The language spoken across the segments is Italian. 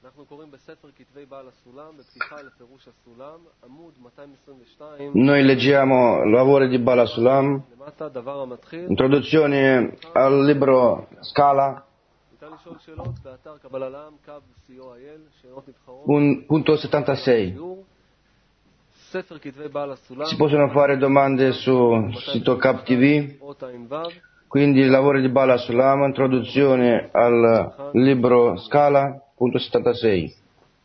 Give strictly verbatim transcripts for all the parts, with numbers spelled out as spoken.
Noi leggiamo Lavori di Bala Sulam, introduzione al libro Scala, un, punto settantasei. Si possono fare domande su sito Cap T V, quindi Lavori di Bala Sulam, introduzione al libro Scala, punto settantasei.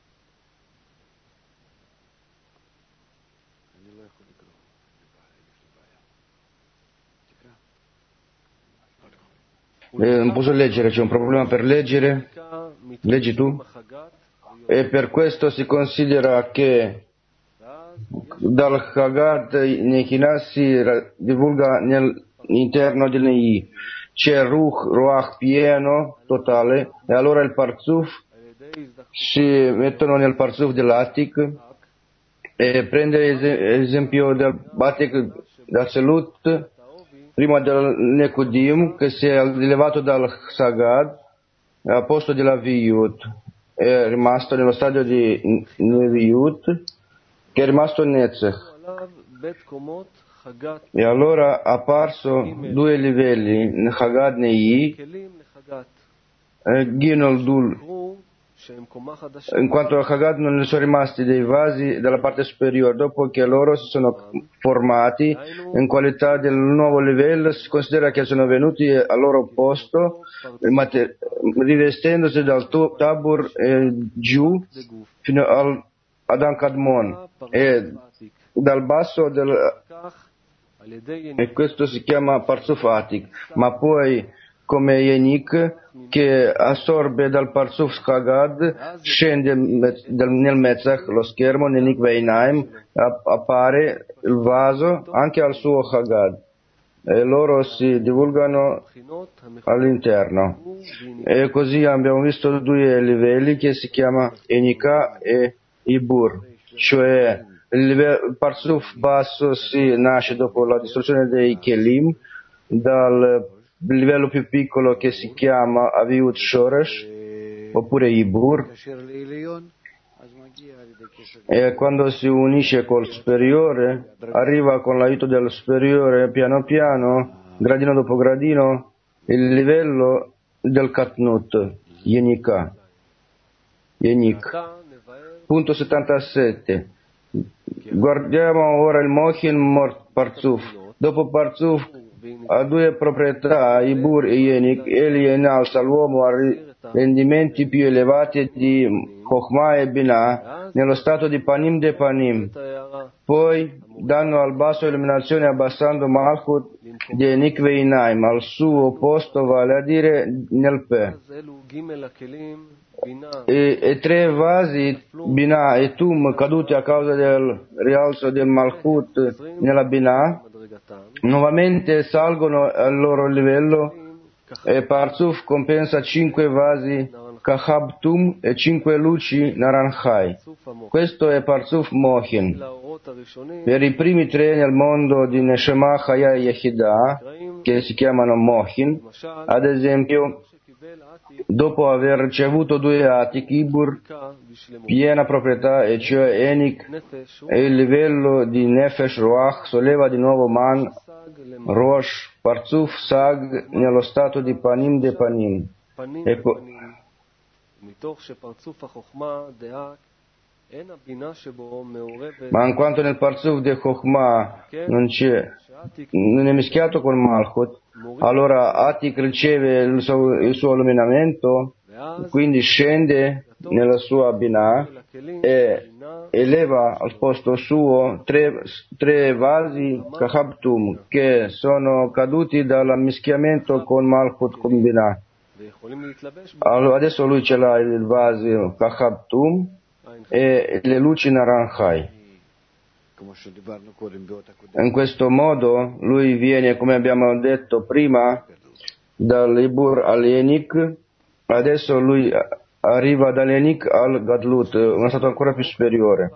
Eh, non posso leggere, c'è un problema per leggere. Leggi tu? E per questo si considera che dal Hagat Nechina si divulga nell'interno di Nei. C'è Ruch, Ruach pieno, totale, e allora il Parzuf si mettono nel Parzuf dell'Atik e prende l'esempio del Batik da Selut prima del Nekudim, che si è rilevato dal Sagad a posto della Viyut, è rimasto nello stadio di Neviyut, che è rimasto Netzech. E allora è apparso due livelli, Nechagad Nei, Ginol Dul, in quanto a Chagad non ne sono rimasti dei vasi dalla parte superiore. Dopo che loro si sono formati in qualità del nuovo livello, si considera che sono venuti al loro posto rivestendosi dal Tabur eh, giù fino al, ad Ankadmon e dal basso del, e questo si chiama Parzufatik, ma poi come Yenik che assorbe dal Parzuf Chagad, scende nel Metzach, lo schermo, nel Nikveinaim, appare il vaso anche al suo Chagad, e loro si divulgano all'interno. E così abbiamo visto due livelli che si chiama Enika e Ibur, cioè il, livello, il Parzuf basso si nasce dopo la distruzione dei Kelim, dal il livello più piccolo che si chiama Aviut Shoresh oppure Ibur, e quando si unisce col superiore arriva con l'aiuto dello superiore piano piano, gradino dopo gradino, il livello del Katnut, Yenika. Yenik. Punto settantasette. Guardiamo ora il Mochin Parzuf. Dopo Parzuf ha due proprietà, Ibur e Yenik. Egli innalza l'uomo a rendimenti più elevati di Chokhmah e Binah nello stato di Panim de Panim. Poi danno al basso illuminazione abbassando Malchut di Nikveinaim al suo posto, vale a dire nel Pe. E, e tre vasi, Binah e Tum, caduti a causa del rialzo del Malchut nella Binah, nuovamente salgono al loro livello, e Parzuf compensa cinque vasi Kahab Tum e cinque luci Naranjai. Questo è Parzuf Mochin. Per i primi tre nel mondo di Neshama Chaya Yehidah, che si chiamano Mochin, ad esempio, dopo aver ricevuto due Atik, Ibur, piena proprietà, e cioè Enik, e il livello di Nefesh Ruach, solleva di nuovo Man, Rosh, Parzuf, Sag, nello stato di Panim de Panim. Ecco. Ma in quanto nel Parzuf di Chokhmah non c'è, non è mischiato con Malchut, allora Atik riceve il suo, il suo illuminamento, quindi scende nella sua Binah e eleva al posto suo tre, tre vasi Kahabtum che sono caduti dall'ammischiamento con Malchut con Binah. Allora, adesso lui ce l'ha il vaso Kahabtum e le luci Naranjai. In questo modo lui viene, come abbiamo detto prima, dall'Ibur all'Enik, adesso lui arriva dall'Enik al Gadlut, uno stato ancora più superiore.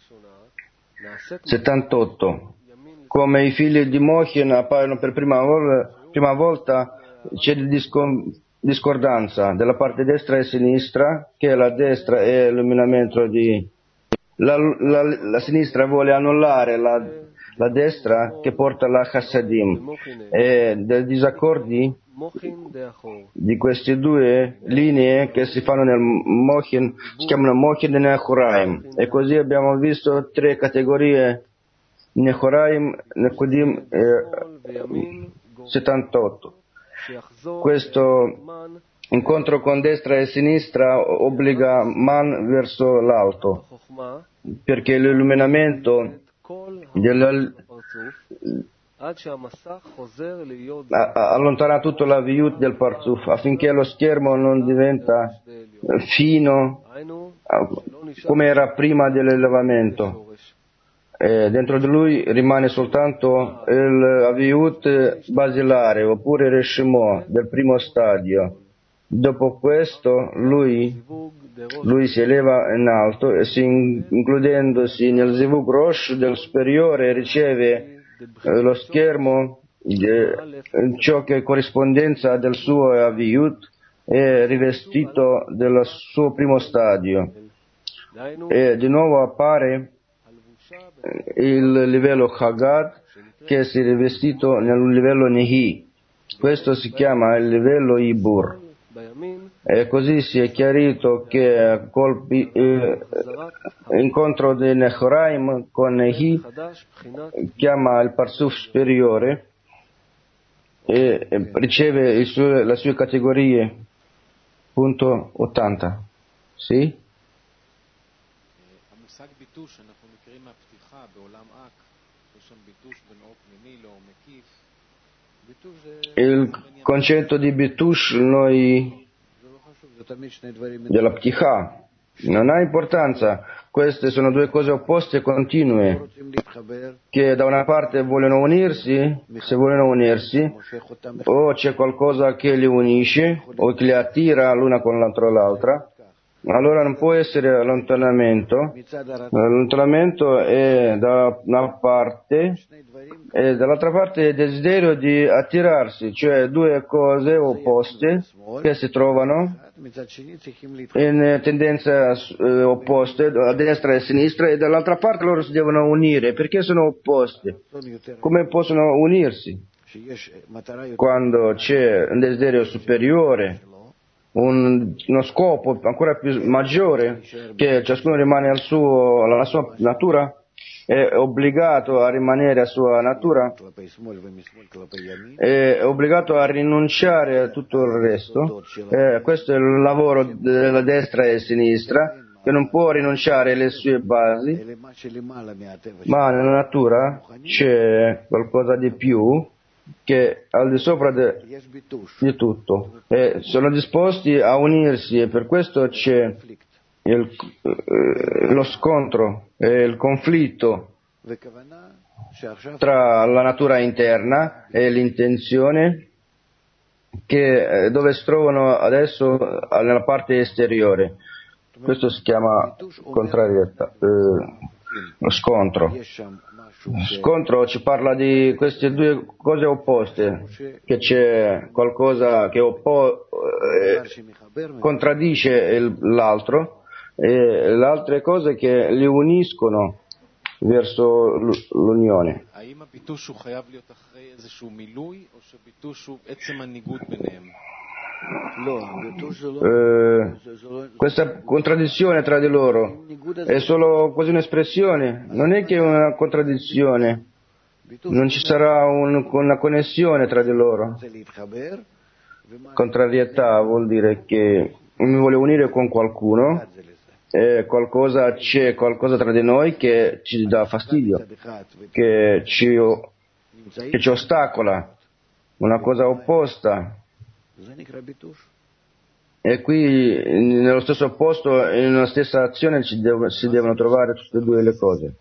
settantotto. Come i figli di Mochin appaiono per prima, vol- prima volta, c'è il discom- discordanza della parte destra e sinistra, che la destra è l'illuminamento di... La, la, la sinistra vuole annullare la, la destra che porta alla Chassadim, e dei disaccordi di queste due linee che si fanno nel Mochin si chiamano Mochin e Nechoraim, e così abbiamo visto tre categorie: Nechoraim, Nekodim e settantotto. Questo incontro con destra e sinistra obbliga man verso l'alto, perché l'illuminamento della, allontana tutto la viut del Parzuf, affinché lo schermo non diventa fino come era prima dell'elevamento. E dentro di lui rimane soltanto il aviut basilare, oppure il reshimo del primo stadio. Dopo questo lui, lui si eleva in alto e, si, includendosi nel zivug rosh del superiore, riceve lo schermo, ciò che è corrispondenza del suo aviut, è rivestito del suo primo stadio, e di nuovo appare il livello Chagad, che si è rivestito nel livello Nehi. Questo si chiama il livello Ibur. E così si è chiarito che colpi, eh, incontro di Nechoraim con Nehi chiama il Parzuf superiore e riceve il suo, le sue categorie. Punto ottanta. Sì? Il concetto di Bitush noi della Pticha non ha importanza. Queste sono due cose opposte e continue, che da una parte vogliono unirsi, se vogliono unirsi, o c'è qualcosa che li unisce o che li attira l'una con l'altra l'altra. Allora non può essere allontanamento. L'allontanamento è da una parte e dall'altra parte il desiderio di attirarsi, cioè due cose opposte che si trovano in tendenze eh, opposte, a destra e a sinistra, e dall'altra parte loro si devono unire. Perché sono opposte? Come possono unirsi? Quando c'è un desiderio superiore, Un, uno scopo ancora più maggiore, che ciascuno rimane al suo, alla sua natura, è obbligato a rimanere a sua natura, è obbligato a rinunciare a tutto il resto. Eh, questo è il lavoro della destra e sinistra, che non può rinunciare alle sue basi, ma nella natura c'è qualcosa di più, che al di sopra de, di tutto, e sono disposti a unirsi, e per questo c'è il, eh, lo scontro e il conflitto tra la natura interna e l'intenzione, che, eh, dove si trovano adesso nella parte esteriore. Questo si chiama contrarietà, eh, lo scontro. Scontro ci parla di queste due cose opposte, che c'è qualcosa che oppo- eh, contraddice il, l'altro, e le altre cose che li uniscono verso l'unione. Eh, questa contraddizione tra di loro è solo quasi un'espressione, non è che è una contraddizione, non ci sarà un, una connessione tra di loro. Contrarietà vuol dire che mi voglio unire con qualcuno, e qualcosa, c'è qualcosa tra di noi che ci dà fastidio, che ci, che ci ostacola, una cosa opposta. E qui nello stesso posto, in una stessa azione, ci dev- si devono trovare tutte e due le cose.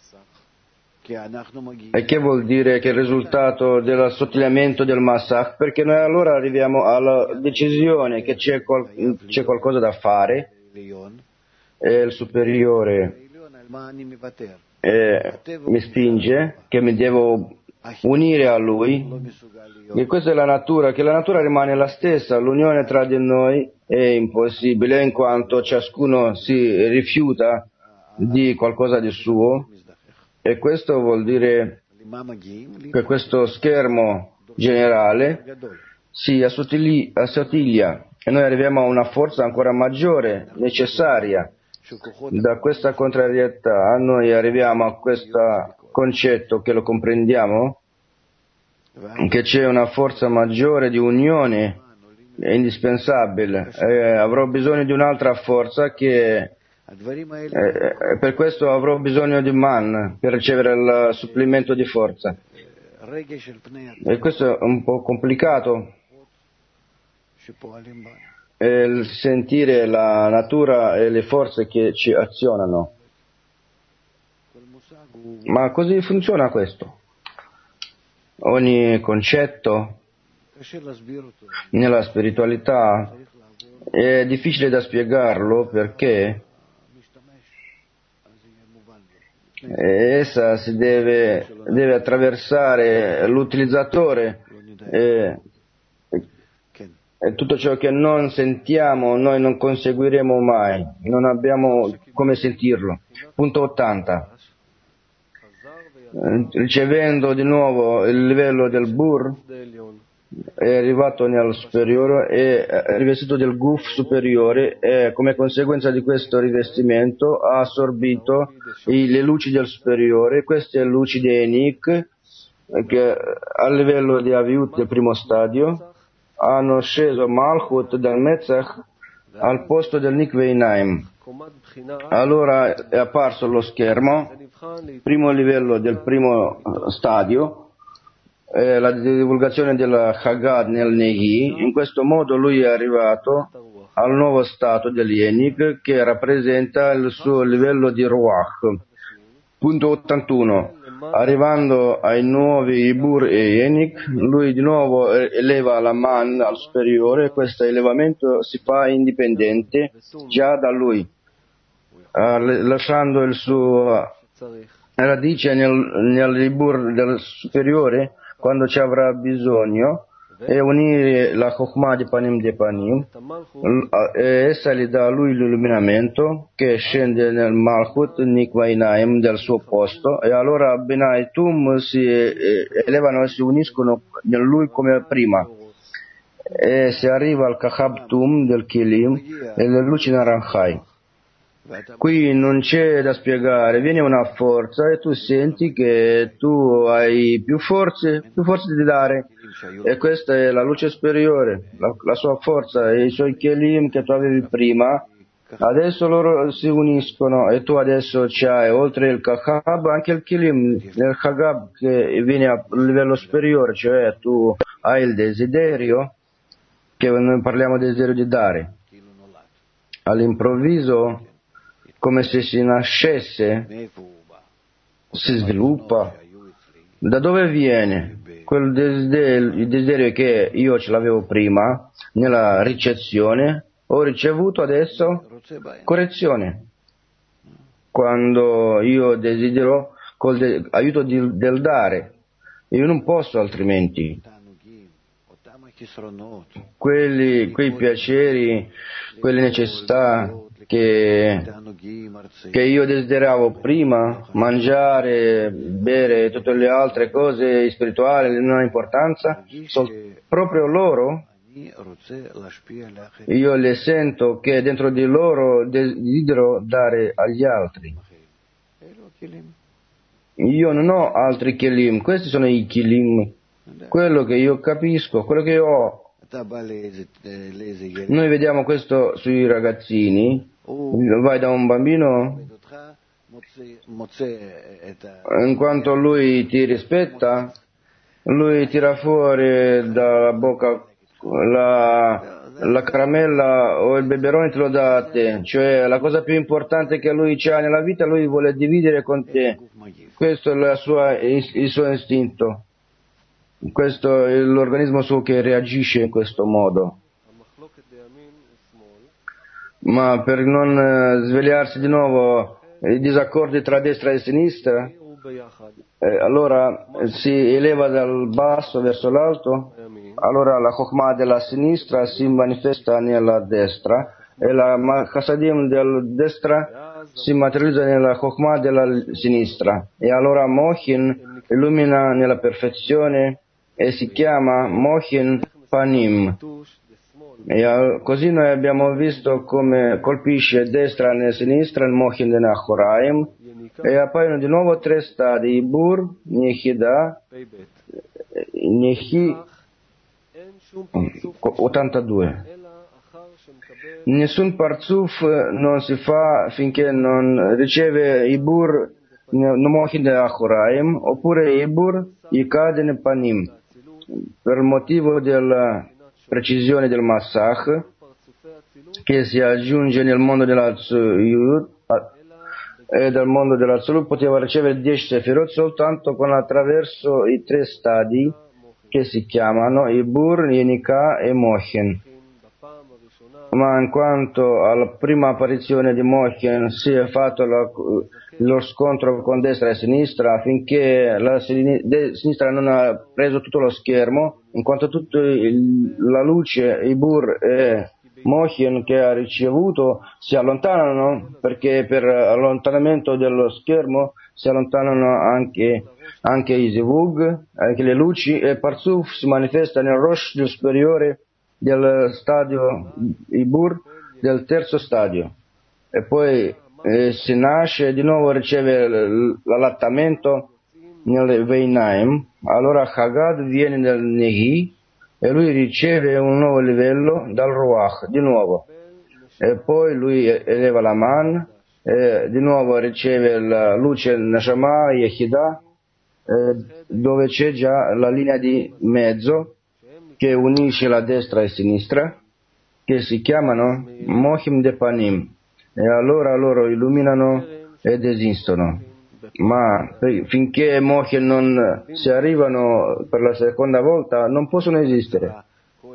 E che vuol dire che il risultato dell'assottigliamento del Massach? Perché noi allora arriviamo alla decisione che c'è, qual- c'è qualcosa da fare, e il superiore eh, mi spinge che mi devo unire a Lui, e questa è la natura, che la natura rimane la stessa, l'unione tra di noi è impossibile in quanto ciascuno si rifiuta di qualcosa di suo, e questo vuol dire che questo schermo generale si assottigli- assottiglia e noi arriviamo a una forza ancora maggiore, necessaria. Da questa contrarietà noi arriviamo a questo concetto che lo comprendiamo, che c'è una forza maggiore di unione, è indispensabile. Eh, avrò bisogno di un'altra forza che eh, per questo avrò bisogno di man per ricevere il supplemento di forza. E questo è un po' complicato. È il sentire la natura e le forze che ci azionano. Ma così funziona questo? Ogni concetto nella spiritualità è difficile da spiegarlo perché essa si deve, deve attraversare l'utilizzatore e, e tutto ciò che non sentiamo noi non conseguiremo mai, non abbiamo come sentirlo. Punto ottanta. Ricevendo di nuovo il livello del Bur, è arrivato nel superiore, è rivestito del Guf superiore e come conseguenza di questo rivestimento ha assorbito i, le luci del superiore, queste luci di Enik, che a livello di Aviut del primo stadio hanno sceso Malchut del Metzach al posto del Nikveinaim. Allora è apparso lo schermo, primo livello del primo stadio, eh, la divulgazione della Chagad nel Nehi. In questo modo lui è arrivato al nuovo stato dell'Yenik che rappresenta il suo livello di Ruach. Punto ottantuno. Arrivando ai nuovi Ibur e Yenik, lui di nuovo eleva la man al superiore e questo elevamento si fa indipendente già da lui, lasciando il suo radice nel, nell'Ibur del superiore quando ci avrà bisogno e unire la Chokhmah di Panim di Panim, e essa gli dà a lui l'illuminamento che scende nel Malchut Nikvainaim del suo posto e allora Benai Tum si elevano e si uniscono in lui come prima e si arriva al Kachab Tum del Kilim e le luci Naranjai. Qui non c'è da spiegare, viene una forza e tu senti che tu hai più forze, più forze di dare, e questa è la luce superiore, la, la sua forza e i suoi kelim che tu avevi prima, adesso loro si uniscono e tu adesso c'hai oltre il Kachab anche il kelim nel Chagab che viene a livello superiore, cioè tu hai il desiderio, che noi parliamo del desiderio di dare, all'improvviso come se si nascesse, si sviluppa. Da dove viene? Quel desiderio, il desiderio che io ce l'avevo prima, nella ricezione, ho ricevuto adesso correzione. Quando io desidero col de- aiuto di, del dare, io non posso altrimenti. Quelli, quei piaceri, quelle necessità che, che io desideravo prima, mangiare, bere, tutte le altre cose spirituali non hanno importanza, sono proprio loro, io le sento che dentro di loro desidero dare agli altri. Io non ho altri kelim, questi sono i kelim, quello che io capisco, quello che io ho. Noi vediamo questo sui ragazzini, vai da un bambino, in quanto lui ti rispetta, lui tira fuori dalla bocca la, la caramella o il beberone, te lo dà a te, cioè la cosa più importante che lui ha nella vita, lui vuole dividere con te, questo è la sua, il suo istinto. Questo è l'organismo suo che reagisce in questo modo. Ma per non svegliarsi di nuovo i disaccordi tra destra e sinistra, eh, allora eh, si eleva dal basso verso l'alto, allora la Chokhmah della sinistra si manifesta nella destra e la Chassadim della destra si materializza nella Chokhmah della sinistra, e allora Mohin illumina nella perfezione e si chiama Mohin Panim. E così noi abbiamo visto come colpisce destra e sinistra il Mohin de Nachoraim, e appaiono di nuovo tre stadi: Ibur, Nechida, Nechi ottantadue. Nessun parzuf non si fa finché non riceve Ibur Mohin de Nachoraim, oppure Ibur Yikad Panim, per il motivo della precisione del Massach che si aggiunge nel mondo dell'Atzlut, e dal mondo dell'Atzlut poteva ricevere dieci Sefirot soltanto con attraverso i tre stadi che si chiamano Ibur, Yenika e Mohin. Ma in quanto alla prima apparizione di Mohin si è fatto la, lo scontro con destra e sinistra, finché la sinistra non ha preso tutto lo schermo, in quanto tutta la luce, Ibur e Mohin che ha ricevuto si allontanano, perché per allontanamento dello schermo si allontanano anche, anche i Zivug, anche le luci, e Parzuf si manifesta nel Rosh del superiore del stadio Ibur del terzo stadio, e poi eh, si nasce e di nuovo riceve l'allattamento nel Veinaim. Allora Hagad viene nel Nehi e lui riceve un nuovo livello dal Ruach di nuovo, e poi lui eleva la Man e di nuovo riceve la luce Neshama Yechida, eh, dove c'è già la linea di mezzo che unisce la destra e la sinistra, che si chiamano Mohim de Panim, e allora loro illuminano ed esistono. Ma finché Mohim non si arrivano per la seconda volta non possono esistere.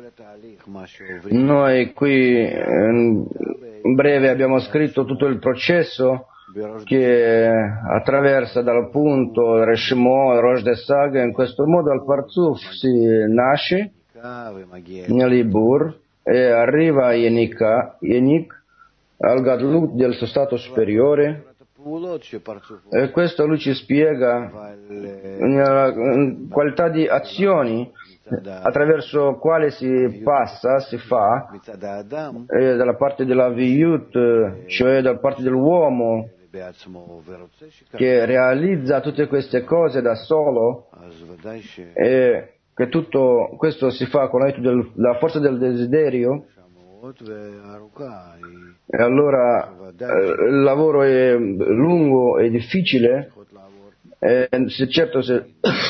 Noi qui in breve abbiamo scritto tutto il processo che attraversa dal punto Reshimo, Rosh de Saga. In questo modo al Parzuf si nasce nell'Ibur e arriva a Yenika, Yenik, al Gadlut del suo stato superiore, e questo lui ci spiega la qualità di azioni attraverso quale si passa, si fa, e dalla parte della Viyut, cioè dalla parte dell'uomo che realizza tutte queste cose da solo, e che tutto questo si fa con l'aiuto della forza del desiderio, e allora eh, il lavoro è lungo e difficile, e se certo se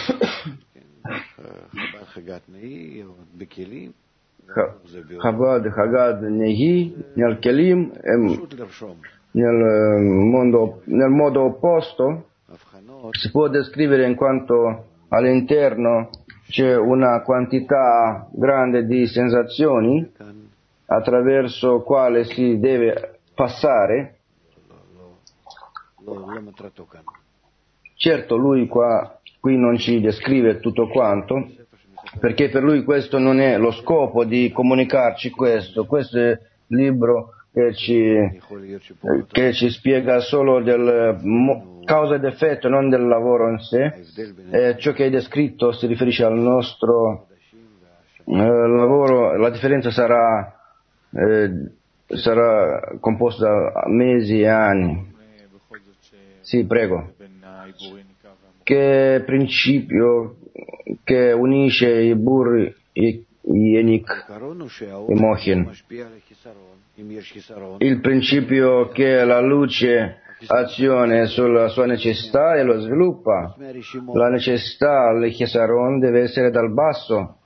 Chabad, Hagad, Nehi, nel Kelim, nel mondo, nel modo opposto, si può descrivere in quanto all'interno c'è una quantità grande di sensazioni attraverso quale si deve passare. Certo, lui qua, qui non ci descrive tutto quanto, perché per lui questo non è lo scopo di comunicarci questo. Questo è il libro che ci, che ci spiega solo del causa ed effetto, non del lavoro in sé. E ciò che è descritto si riferisce al nostro eh, lavoro. La differenza sarà eh, sarà composta da mesi e anni. Sì, prego. Che principio che unisce i Bur, i Yenik e Mohin? Il principio che la luce azione sulla sua necessità e lo sviluppa. La necessità, il Chesaron, deve essere dal basso.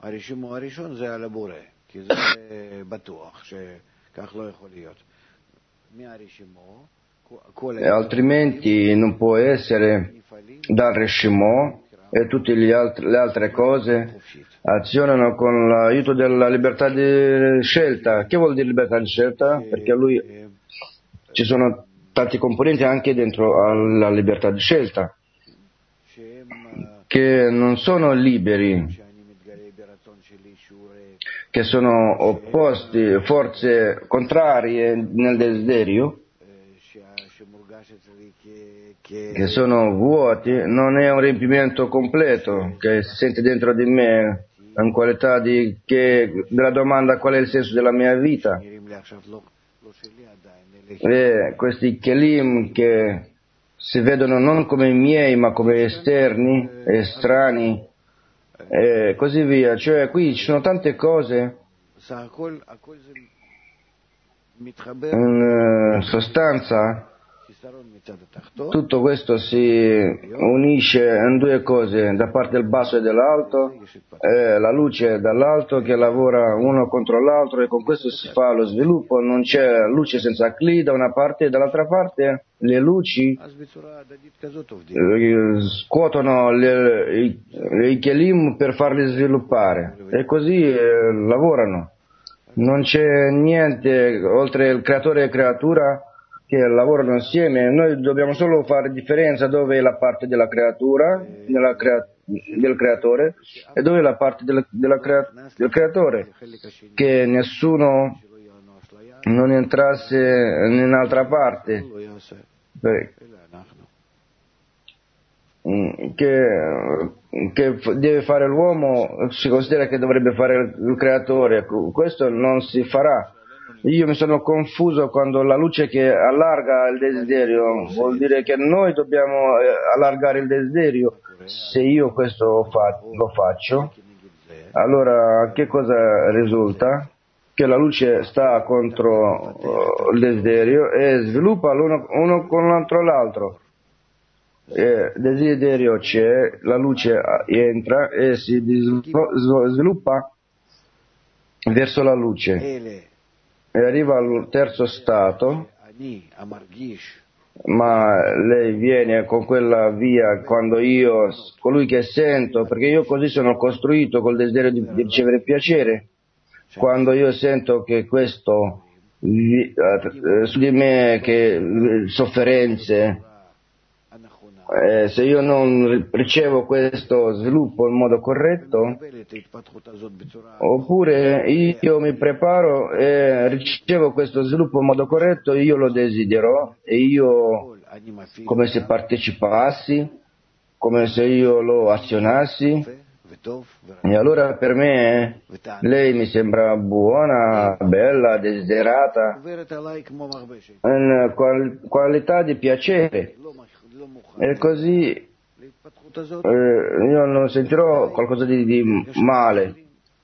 E altrimenti non può essere dal Reshimo, e tutte le altre, le altre cose azionano con l'aiuto della libertà di scelta. Che vuol dire libertà di scelta? Perché a lui ci sono tanti componenti anche dentro alla libertà di scelta. che non sono liberi, che sono opposti, forze contrarie nel desiderio, che sono vuoti, non è un riempimento completo che si sente dentro di me in qualità di che, della domanda qual è il senso della mia vita. E questi kelim che si vedono non come i miei ma come esterni, estranei e così via. Cioè qui ci sono tante cose. In sostanza tutto questo si unisce in due cose, da parte del basso e dell'alto, eh, la luce dall'alto che lavora uno contro l'altro e con questo si fa lo sviluppo. Non c'è luce senza cli da una parte e dall'altra parte le luci eh, scuotono le, i, i kelim per farli sviluppare e così eh, lavorano. Non c'è niente oltre il creatore e creatura che lavorano insieme. Noi dobbiamo solo fare differenza dove è la parte della creatura, della crea, del creatore, e dove è la parte della, della crea, del creatore, che nessuno non entrasse in un'altra parte, che, che deve fare l'uomo, si considera che dovrebbe fare il creatore. Questo non si farà. Io mi sono confuso quando la luce che allarga il desiderio vuol dire che noi dobbiamo allargare il desiderio. Se io questo fa, lo faccio, allora che cosa risulta? Che la luce sta contro uh, il desiderio e sviluppa l'uno uno contro l'altro. Il desiderio c'è, la luce entra e si sviluppa verso la luce. E arriva al terzo stato, ma lei viene con quella via quando io, colui che sento, perché io così sono costruito col desiderio di, di ricevere piacere, quando io sento che questo eh, su di me, che sofferenze, Eh, se io non ricevo questo sviluppo in modo corretto, oppure io mi preparo e ricevo questo sviluppo in modo corretto, io lo desidero e io come se partecipassi, come se io lo azionassi, e allora per me lei mi sembra buona, bella, desiderata, in qual- qualità di piacere. E così eh, io non sentirò qualcosa di, di male,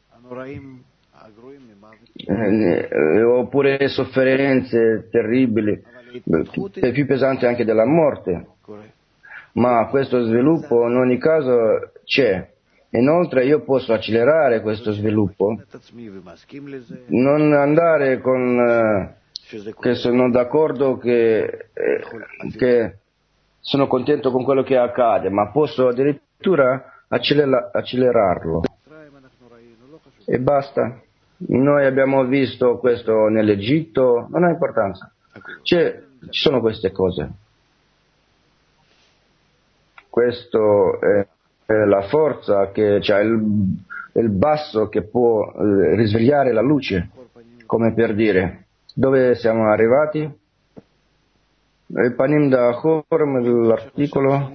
eh, oppure sofferenze terribili, eh, più pesanti anche della morte. Ma questo sviluppo in ogni caso c'è. Inoltre io posso accelerare questo sviluppo, non andare con eh, che sono d'accordo che, eh, che sono contento con quello che accade, ma posso addirittura accelera, accelerarlo. E basta. Noi abbiamo visto questo nell'Egitto, non ha importanza. C'è, ci sono queste cose. Questo è, è la forza che c'è, il, il basso che può eh, risvegliare la luce, come per dire. Dove siamo arrivati? Il Panim da Chorm, l'articolo,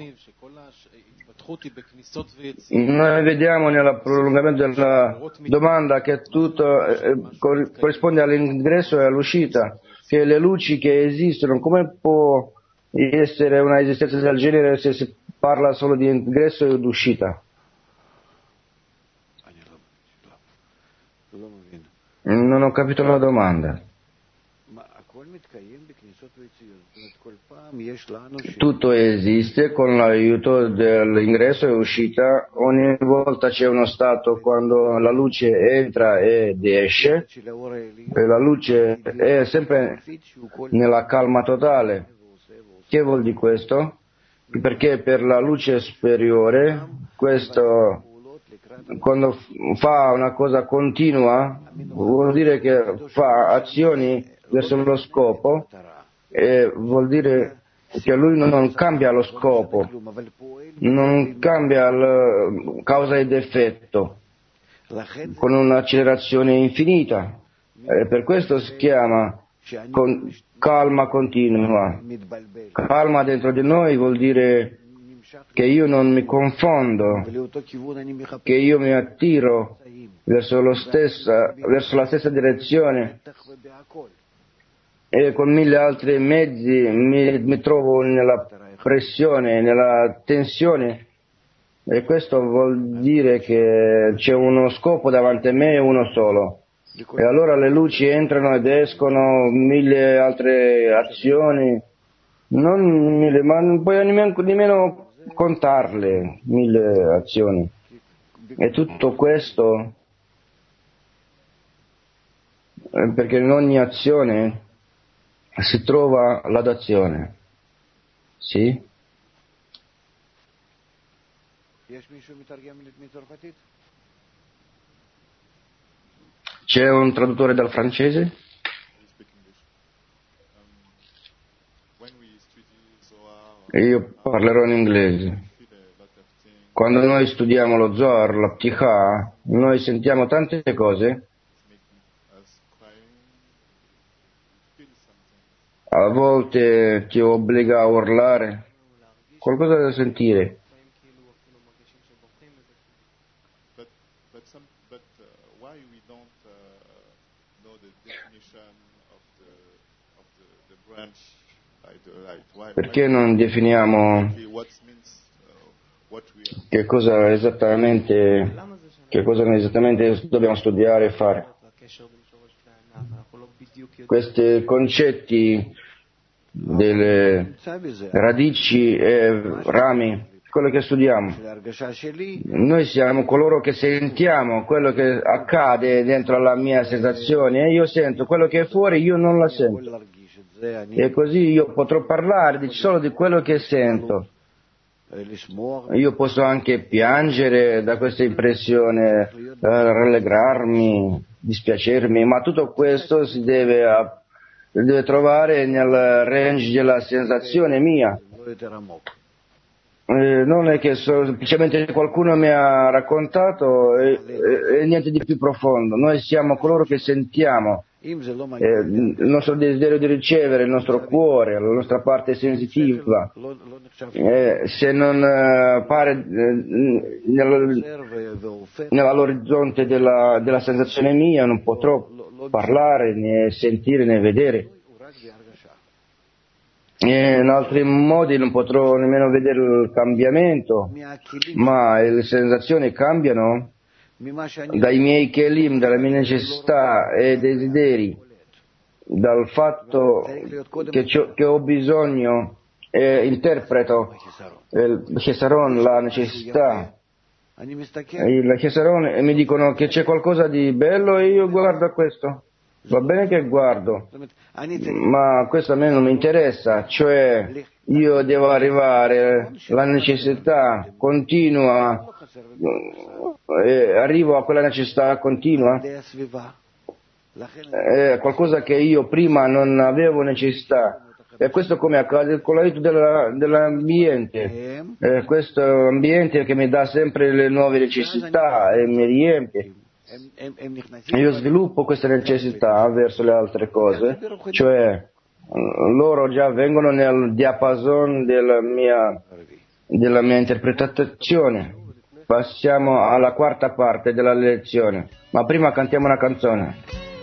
noi vediamo nel prolungamento della domanda che tutto eh, corrisponde all'ingresso e all'uscita, che le luci che esistono, come può essere una esistenza del genere se si parla solo di ingresso e di uscita? Non ho capito la domanda. Tutto esiste con l'aiuto dell'ingresso e uscita, ogni volta c'è uno stato quando la luce entra ed esce, e la luce è sempre nella calma totale. Che vuol dire questo? Perché per la luce superiore, questo, quando fa una cosa continua, vuol dire che fa azioni verso lo scopo, e vuol dire che lui non cambia lo scopo, non cambia la causa ed effetto con un'accelerazione infinita. E per questo si chiama con calma continua. Calma dentro di noi vuol dire che io non mi confondo, che io mi attiro verso, lo stessa, verso la stessa direzione e con mille altri mezzi mi, mi trovo nella pressione, nella tensione, e questo vuol dire che c'è uno scopo davanti a me, uno solo. E allora le luci entrano ed escono, mille altre azioni, non mille, ma non puoi nemmeno, nemmeno contarle, mille azioni. E tutto questo perché in ogni azione si trova l'adazione. Sì? C'è un traduttore dal francese? Io parlerò in inglese. Quando noi studiamo lo Zohar, la Pticha, noi sentiamo tante cose. A volte ti obbliga a urlare, qualcosa da sentire. Perché non definiamo che cosa esattamente, che cosa esattamente dobbiamo studiare e fare? Questi concetti delle radici e rami, quello che studiamo. Noi siamo coloro che sentiamo quello che accade dentro la mia sensazione, e io sento quello che è fuori, io non la sento. E così io potrò parlare solo di quello che sento. Io posso anche piangere da questa impressione, eh, rallegrarmi, dispiacermi, ma tutto questo si deve, a, deve trovare nel range della sensazione mia. Eh, non è che so, semplicemente qualcuno mi ha raccontato e, e, e niente di più profondo. Noi siamo coloro che sentiamo. Eh, il nostro desiderio di ricevere, il nostro cuore, la nostra parte sensitiva, eh, se non eh, pare eh, nel, nell'orizzonte della, della sensazione mia, non potrò parlare, né sentire, né vedere. E in altri modi non potrò nemmeno vedere il cambiamento, ma le sensazioni cambiano dai miei kelim, dalle mie necessità e desideri, dal fatto che, che ho bisogno e interpreto il chesaron, la necessità, il chesaron, e mi dicono che c'è qualcosa di bello e io guardo a questo. Va bene che guardo, ma questo a me non mi interessa, cioè io devo arrivare, la necessità continua, eh, arrivo a quella necessità continua, è qualcosa che io prima non avevo necessità, e questo come accade con l'aiuto della, dell'ambiente, eh, questo ambiente che mi dà sempre le nuove necessità e mi riempie. Io sviluppo queste necessità verso le altre cose, cioè loro già vengono nel diapason della mia, della mia interpretazione. Passiamo alla quarta parte della lezione, ma prima cantiamo una canzone.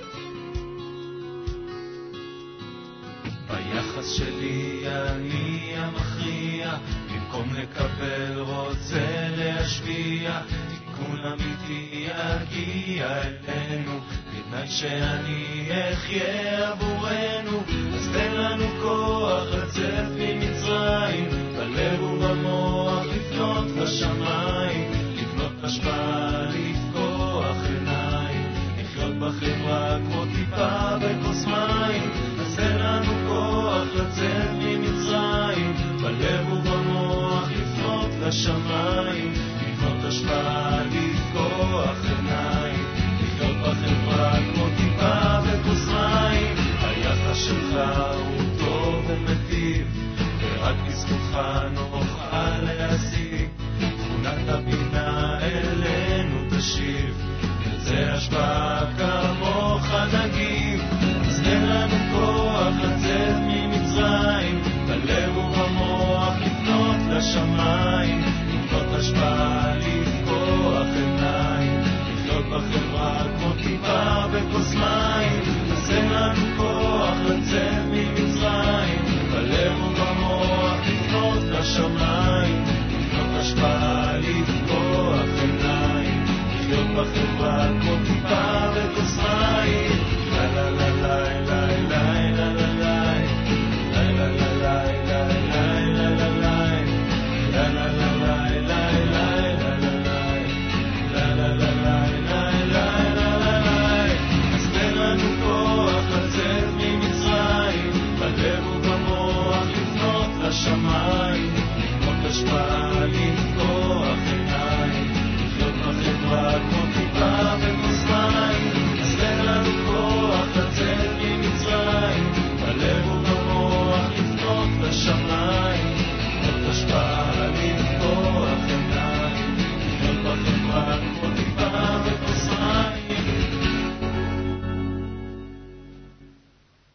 תיקון אמיתי יגיע אלינו, בתנאי שאני אחיה עבורנו. אז תן לנו כוח לצאת ממצרים, בלב ובמוח לפנות לשמיים, לבנות השפעה, לפקוח עיניים, לחיות בחברה כמו טיפה בכוס מים. אז תן לנו כוח לצאת ממצרים, בלב ובמוח לפנות לשמיים, לבנות השפעה, לפקוח עיניים, לחיות בחברה כמו טיפה בכוס מים. היחס שלך הוא טוב ומטיב, ורק בזכותך נוכל להשיג לשמיים, לפנות השפעה, לפקוח עיניים, לחיות בחברה כמו טיפה וכוס מים. לה לה לה לה לה לה לה לה לה לה לה לה לשמיים, לפנות השפעה, לפקוח עיניים, לחיות בחברה כמו